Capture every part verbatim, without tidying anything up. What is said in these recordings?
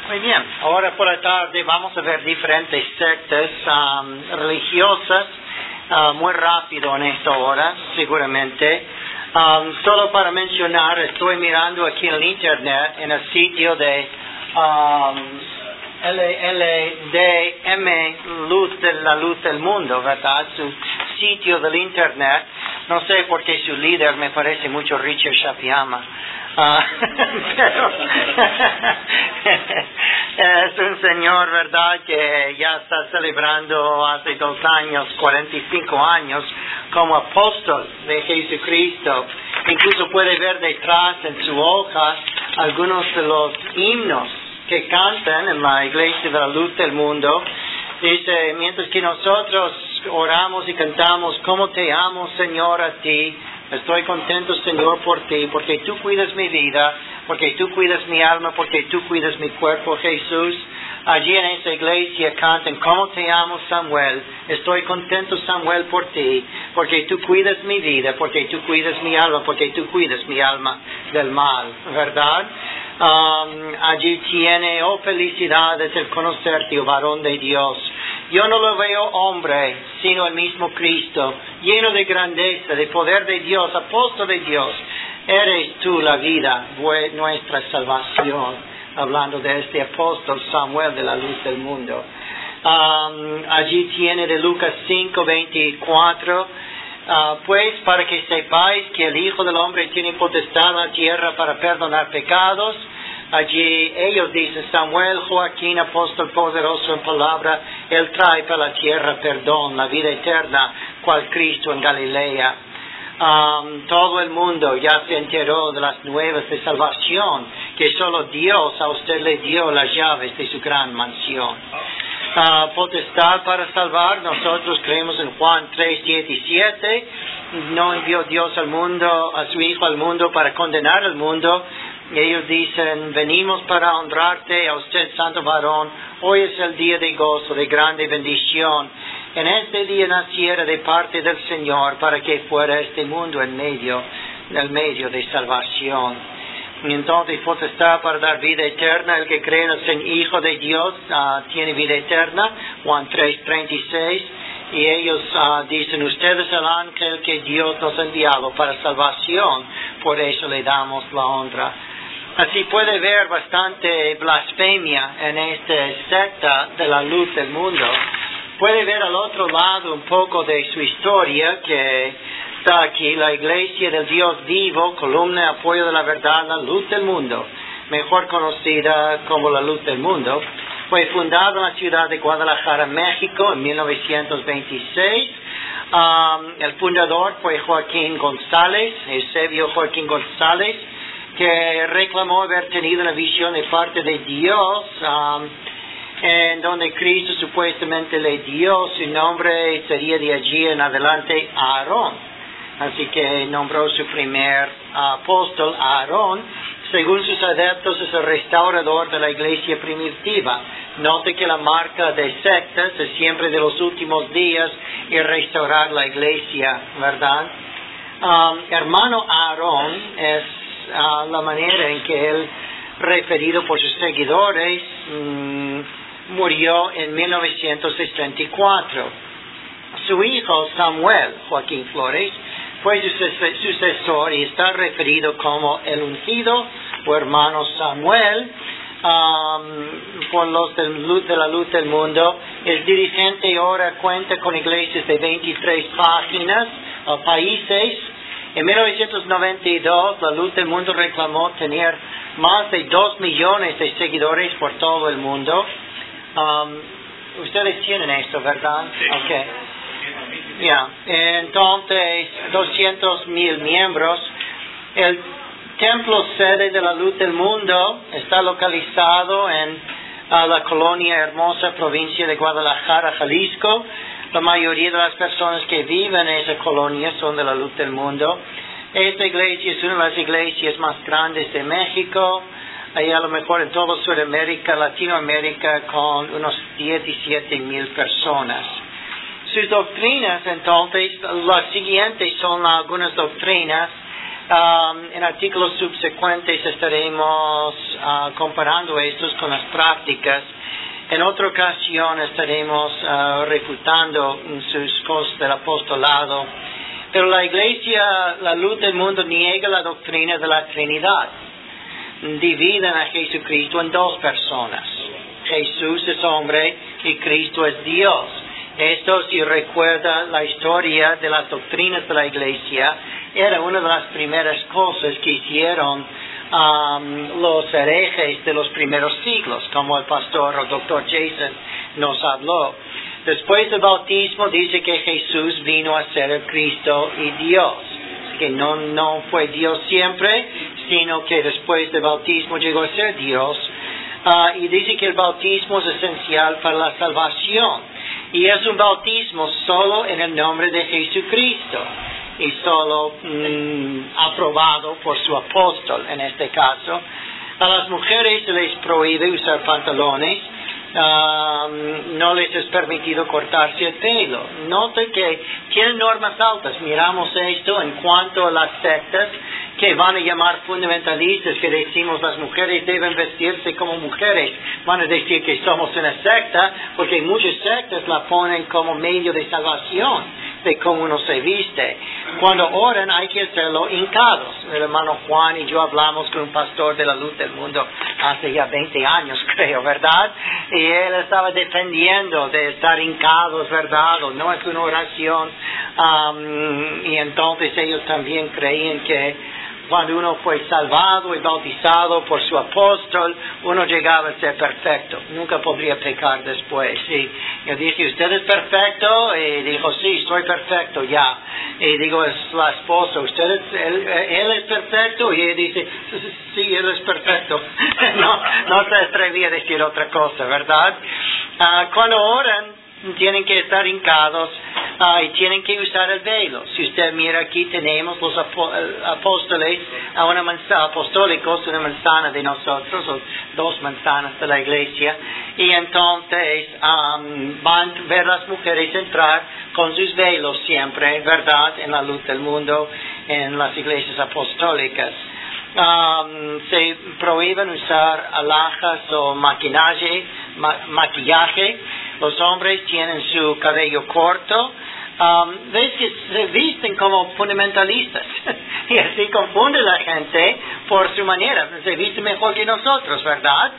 Muy bien, ahora por la tarde vamos a ver diferentes sectas um, religiosas, uh, muy rápido en esta hora, seguramente. Um, solo para mencionar, estoy mirando aquí en el internet, en el sitio de um, L L D M, Luz de la Luz del Mundo, ¿verdad? Su sitio del internet. No sé por qué su líder me parece mucho Richard Shapiyama. Uh, pero es un señor, ¿verdad?, que ya está celebrando hace dos años, cuarenta y cinco años, como apóstol de Jesucristo. Incluso puede ver detrás en su hoja algunos de los himnos que cantan en la Iglesia de la Luz del Mundo. Dice, mientras que nosotros oramos y cantamos, ¿cómo te amo, Señor, a ti? Estoy contento, Señor, por ti, porque tú cuidas mi vida, porque tú cuidas mi alma, porque tú cuidas mi cuerpo, Jesús. Allí en esa iglesia cantan, ¿cómo te amo, Samuel? Estoy contento, Samuel, por ti, porque tú cuidas mi vida, porque tú cuidas mi alma, porque tú cuidas mi alma del mal, ¿verdad? Um, allí tiene, oh felicidad es el conocerte, oh varón de Dios. Yo no lo veo hombre, sino el mismo Cristo, lleno de grandeza, de poder de Dios, apóstol de Dios. Eres tú la vida, nuestra salvación. Hablando de este apóstol Samuel de la Luz del Mundo. Um, allí tiene de Lucas cinco veinticuatro. Uh, pues para que sepáis que el Hijo del Hombre tiene potestad en la tierra para perdonar pecados. Allí ellos dicen, Samuel, Joaquín, apóstol poderoso en palabra, él trae para la tierra perdón, la vida eterna, cual Cristo en Galilea. Um, todo el mundo ya se enteró de las nuevas de salvación, que solo Dios a usted le dio las llaves de su gran mansión. Uh, potestad para salvar, nosotros creemos en Juan tres diecisiete, no envió Dios al mundo, a su Hijo al mundo para condenar al mundo. Ellos dicen, venimos para honrarte a usted, santo varón, hoy es el día de gozo, de grande bendición. En este día naciera de parte del Señor para que fuera este mundo en medio, en el medio de salvación. Y entonces potestad para dar vida eterna, el que cree en el Hijo de Dios uh, tiene vida eterna, Juan tres treinta y seis. Y ellos uh, dicen, usted es el ángel que Dios nos ha enviado para salvación, por eso le damos la honra. Así puede ver bastante blasfemia en esta secta de la Luz del Mundo. Puede ver al otro lado un poco de su historia, que está aquí, la Iglesia del Dios vivo, columna de apoyo de la verdad, la Luz del Mundo, mejor conocida como la Luz del Mundo. Fue fundada en la ciudad de Guadalajara, México, en mil novecientos veintiséis. Um, el fundador fue Joaquín González, Eusebio Joaquín González, que reclamó haber tenido una visión de parte de Dios, um, en donde Cristo supuestamente le dio su nombre, sería de allí en adelante Aarón. Así que nombró su primer apóstol Aarón. Según sus adeptos, es el restaurador de la iglesia primitiva. Note que la marca de sectas es siempre de los últimos días y restaurar la iglesia, ¿verdad? Um, hermano Aarón es uh, la manera en que él, referido por sus seguidores, um, murió en mil novecientos sesenta y cuatro. Su hijo Samuel Joaquín Flores fue su sucesor y está referido como el ungido o hermano Samuel um, por los de, luz, de la Luz del Mundo. Es dirigente y ahora cuenta con iglesias de veintitrés páginas, uh, países. En mil novecientos noventa y dos la Luz del Mundo reclamó tener más de dos millones de seguidores por todo el mundo. Um, ustedes tienen esto, ¿verdad? Sí. Okay. Ya, yeah. Entonces, doscientos mil miembros. El templo sede de la Luz del Mundo está localizado en uh, la colonia hermosa provincia de Guadalajara, Jalisco. La mayoría de las personas que viven en esa colonia son de la Luz del Mundo. Esta iglesia es una de las iglesias más grandes de México. Hay a lo mejor en toda Sudamérica, Latinoamérica, con unos diecisiete mil personas. Sus doctrinas, entonces, las siguientes son algunas doctrinas Um, en artículos subsecuentes estaremos uh, comparando estos con las prácticas. En otra ocasión estaremos uh, refutando sus cosas del apostolado. Pero la Iglesia, la luz del mundo, niega la doctrina de la Trinidad. Dividen a Jesucristo en dos personas. Jesús es hombre y Cristo es Dios. Esto, si recuerda la historia de las doctrinas de la Iglesia, era una de las primeras cosas que hicieron um, los herejes de los primeros siglos, como el pastor o doctor Jason nos habló. Después del bautismo dice que Jesús vino a ser el Cristo y Dios, que no, no fue Dios siempre, sino que después del bautismo llegó a ser Dios. Uh, y dice que el bautismo es esencial para la salvación. Y es un bautismo solo en el nombre de Jesucristo. Y solo mm, aprobado por su apóstol en este caso. A las mujeres se les prohíbe usar pantalones. Um, no les es permitido cortarse el pelo. Note que tienen normas altas. Miramos esto en cuanto a las sectas que van a llamar fundamentalistas, que decimos las mujeres deben vestirse como mujeres. Van a decir que somos una secta, porque muchas sectas la ponen como medio de salvación, de cómo uno se viste. Cuando oran hay que hacerlo hincados. El hermano Juan y yo hablamos con un pastor de la luz del mundo hace ya veinte años, creo, ¿verdad? Y él estaba defendiendo de estar hincados, ¿verdad? O no es una oración. Um, y entonces ellos también creían que cuando uno fue salvado y bautizado por su apóstol, uno llegaba a ser perfecto. Nunca podría pecar después. Y yo dije, ¿usted es perfecto? Y dijo, sí, soy perfecto ya. Y digo, es la esposa, ¿usted es, él, él es perfecto? Y él dice, sí, él es perfecto. no, no se atrevía a decir otra cosa, ¿verdad? Uh, cuando oran, tienen que estar hincados uh, y tienen que usar el velo. Si usted mira aquí, tenemos los apó- apóstoles, a una manzana, apostólicos, una manzana de nosotros, o dos manzanas de la iglesia, y entonces um, van a ver las mujeres entrar con sus velos siempre, ¿verdad?, en la luz del mundo, en las iglesias apostólicas. Um, se prohíben usar alhajas o maquillaje, ma- maquillaje. Los hombres tienen su cabello corto. Um, ves que se visten como fundamentalistas y así confunde la gente por su manera. Se visten mejor que nosotros, ¿verdad?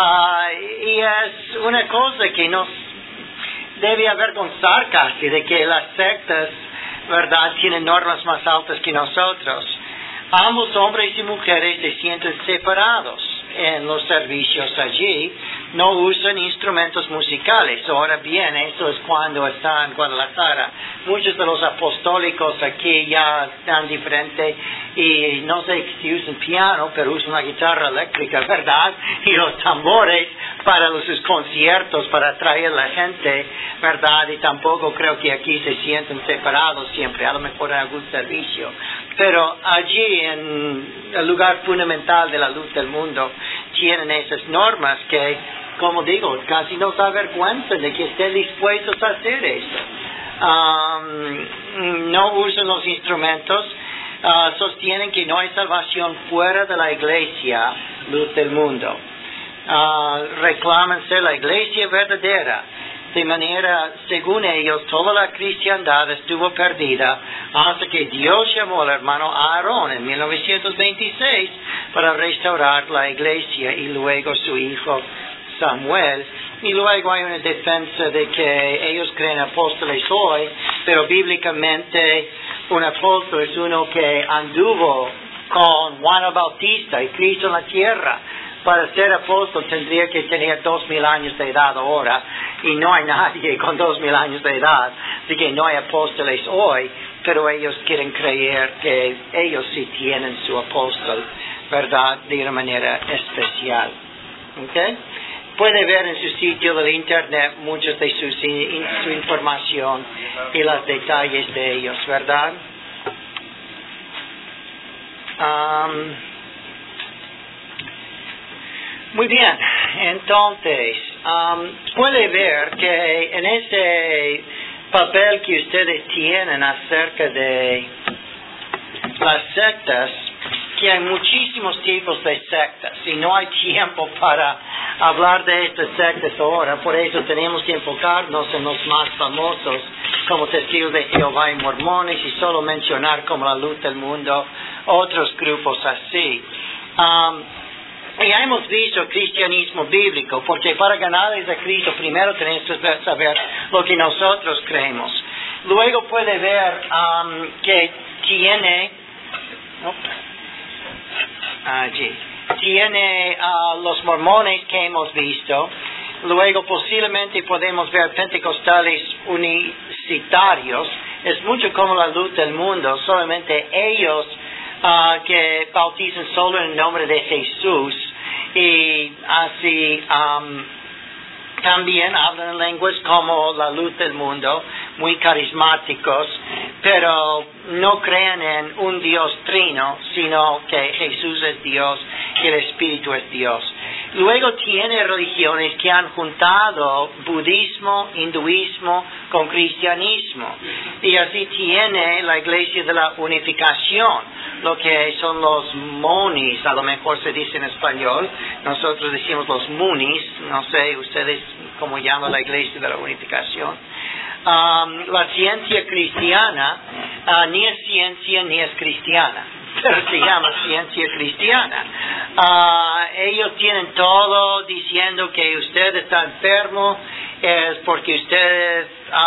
Uh, y es una cosa que nos debe avergonzar casi, de que las sectas, ¿verdad?, tienen normas más altas que nosotros. Ambos hombres y mujeres se sienten separados en los servicios allí. No usan instrumentos musicales. Ahora bien, eso es cuando están en Guadalajara. Muchos de los apostólicos aquí ya están diferentes y no sé si usan piano, pero usan la guitarra eléctrica, ¿verdad? Y los tambores para los, sus conciertos, para atraer a la gente, ¿verdad? Y tampoco creo que aquí se sienten separados siempre, a lo mejor en algún servicio. Pero allí, en el lugar fundamental de la luz del mundo, tienen esas normas que, como digo, casi nos avergüenzan de que estén dispuestos a hacer eso. Um, no usan los instrumentos, uh, sostienen que no hay salvación fuera de la iglesia, luz del mundo. Uh, reclaman ser la iglesia verdadera. De manera, según ellos, toda la cristiandad estuvo perdida hasta que Dios llamó al hermano Aarón en mil novecientos veintiséis para restaurar la iglesia, y luego su hijo Samuel. Y luego hay una defensa de que ellos creen apóstoles hoy, pero bíblicamente un apóstol es uno que anduvo con Juan el Bautista y Cristo en la tierra. Para ser apóstol tendría que tener dos mil años de edad ahora, y no hay nadie con dos mil años de edad, así que no hay apóstoles hoy, pero ellos quieren creer que ellos sí tienen su apóstol, ¿verdad?, de una manera especial. ¿Okay? Puede ver en su sitio del internet muchos de sus, su información y los detalles de ellos, ¿verdad? Um, Muy bien, entonces, um, puede ver que en ese papel que ustedes tienen acerca de las sectas, que hay muchísimos tipos de sectas y no hay tiempo para hablar de estas sectas ahora, por eso tenemos que enfocarnos en los más famosos como Testigos de Jehová y Mormones y solo mencionar como la luz del mundo otros grupos así. Um, y hemos visto cristianismo bíblico, porque para ganarles a Cristo primero tenemos que saber lo que nosotros creemos. Luego puede ver um, que tiene... Oh, allí. Tiene uh, los mormones que hemos visto. Luego posiblemente podemos ver pentecostales unicitarios. Es mucho como la luz del mundo. Solamente ellos uh, que bautizan solo en el nombre de Jesús. Y así um, también hablan en lenguas como la luz del mundo. Muy carismáticos. Pero no creen en un Dios trino, sino que Jesús es Dios y el Espíritu es Dios. Luego tiene religiones que han juntado budismo, hinduismo con cristianismo. Y así tiene la Iglesia de la Unificación, lo que son los monis, a lo mejor se dice en español. Nosotros decimos los munis, no sé ustedes cómo llaman la Iglesia de la Unificación. Um, la ciencia cristiana uh, ni es ciencia ni es cristiana, pero se llama ciencia cristiana. Uh, ellos tienen todo diciendo que usted está enfermo es porque usted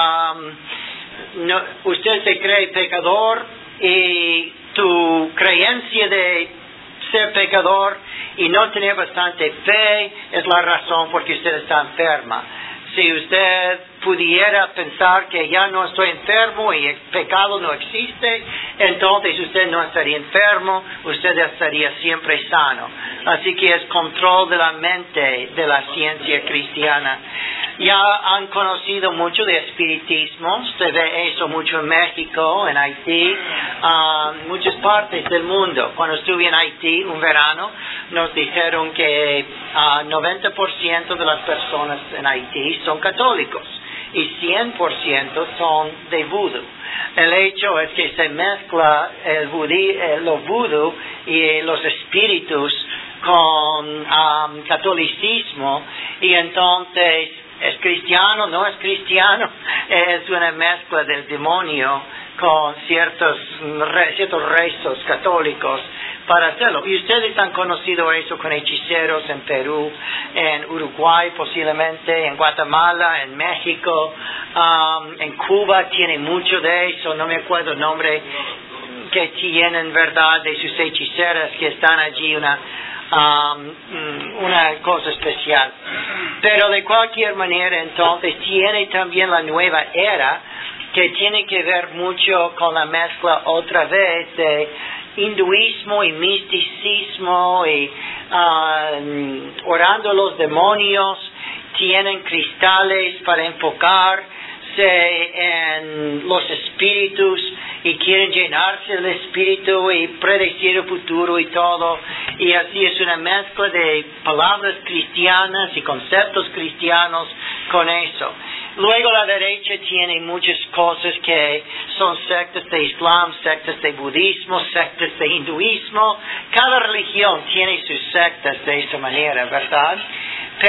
um, no, usted se cree pecador y tu creencia de ser pecador y no tener bastante fe es la razón por que usted está enferma. Si usted pudiera pensar que ya no estoy enfermo y el pecado no existe, entonces usted no estaría enfermo, usted estaría siempre sano. Así que es control de la mente de la ciencia cristiana. Ya han conocido mucho de espiritismo, se ve eso mucho en México, en Haití, uh, muchas partes del mundo. Cuando estuve en Haití un verano, nos dijeron que uh, noventa por ciento de las personas en Haití son católicos y cien por ciento son de vudú. El hecho es que se mezcla el vudí, eh, lo vudú y los espíritus con um, catolicismo y entonces es cristiano, no es cristiano, es una mezcla del demonio con ciertos, re, ciertos rezos católicos para hacerlo. Y ustedes han conocido eso con hechiceros en Perú, en Uruguay posiblemente, en Guatemala, en México, um, en Cuba tiene mucho de eso, no me acuerdo el nombre que tienen, verdad, de sus hechiceras que están allí, una Um, una cosa especial. Pero de cualquier manera, entonces, tiene también la nueva era que tiene que ver mucho con la mezcla otra vez de hinduismo y misticismo y uh, orando a los demonios. Tienen cristales para enfocarse en los espíritus y quieren llenarse del espíritu y predecir el futuro y todo, y así es una mezcla de palabras cristianas y conceptos cristianos con eso. Luego la derecha tiene muchas cosas que son sectas de Islam, sectas de budismo, sectas de hinduismo. Cada religión tiene sus sectas de esa manera, ¿verdad?